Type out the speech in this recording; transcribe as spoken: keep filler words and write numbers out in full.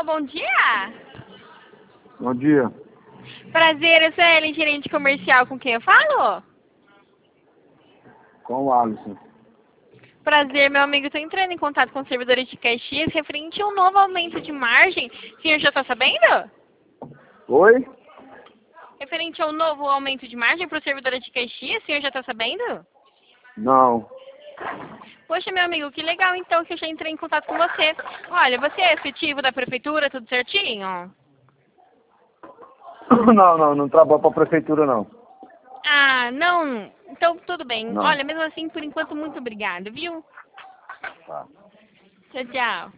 bom dia. Bom dia. Prazer, eu sou a Ellen, gerente comercial, com quem eu falo? Com o Alisson. Prazer, meu amigo, estou entrando em contato com os servidores de Caxias referente a um novo aumento de margem. O senhor já está sabendo? Oi? Referente ao novo aumento de margem para os servidores de Caxias, o senhor já está sabendo? Não. Poxa, meu amigo, que legal então que eu já entrei em contato com você. Olha, você é efetivo da prefeitura, tudo certinho? Não, não, não trabalho para a prefeitura, não. Ah, não. Então, tudo bem. Não. Olha, mesmo assim, por enquanto, muito obrigada, viu? Tá. Tchau, tchau.